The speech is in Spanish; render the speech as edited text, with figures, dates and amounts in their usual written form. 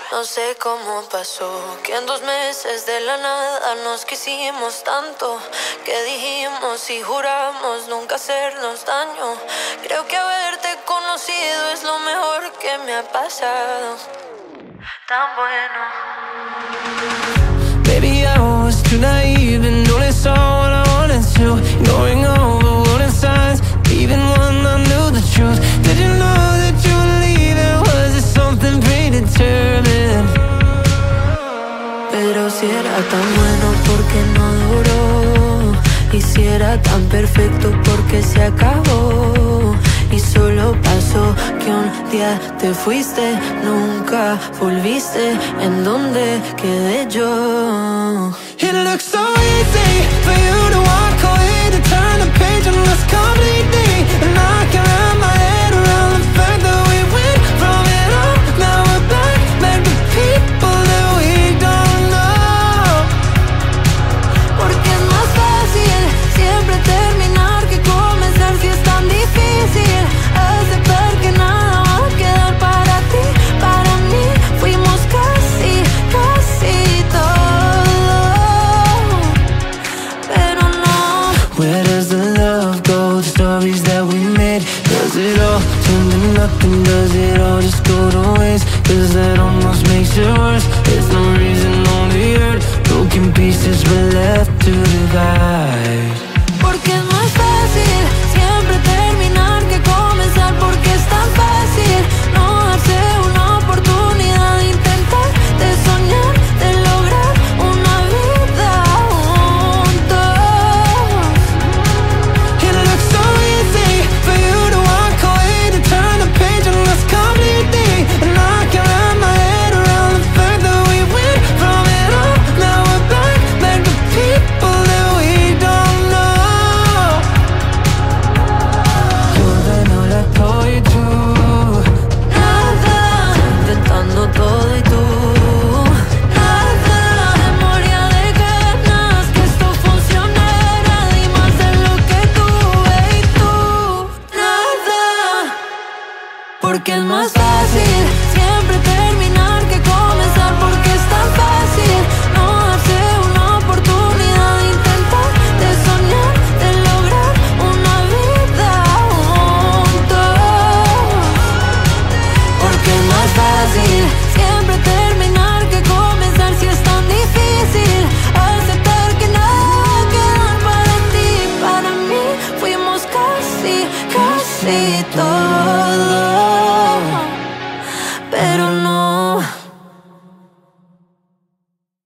No sé cómo pasó, que en 2 meses de la nada nos quisimos tanto, que dijimos y juramos nunca hacernos daño. Creo que haberte conocido es lo mejor que me ha pasado. Tan bueno. Baby, I was too naive and only saw what I wanted to, ignoring all the warning signs, even when I knew the truth. Did you know that you were leaving? Was it something predetermined? Pero si era tan bueno, ¿por qué no duró? Y si era tan perfecto, ¿por qué se acabó? Y solo pasó que un día te fuiste, nunca volviste. ¿En dónde quedé yo? It looks so easy for you to walk away, to turn the page on us completely, and I can't wrap my head around the fact that we went from it all. Now we're back to people that we don't know. Porque es más fácil siempre terminar que comenzar si es tan difícil. Aceptar que nada va a quedar para ti, para mí. Fuimos casi, casi todo, pero no. Where does the love go? The stories that we made, does it all turn to nothing? Does it all just go to waste? Cause that almost makes it worse. There's no reason on the earth, broken pieces were left to divide.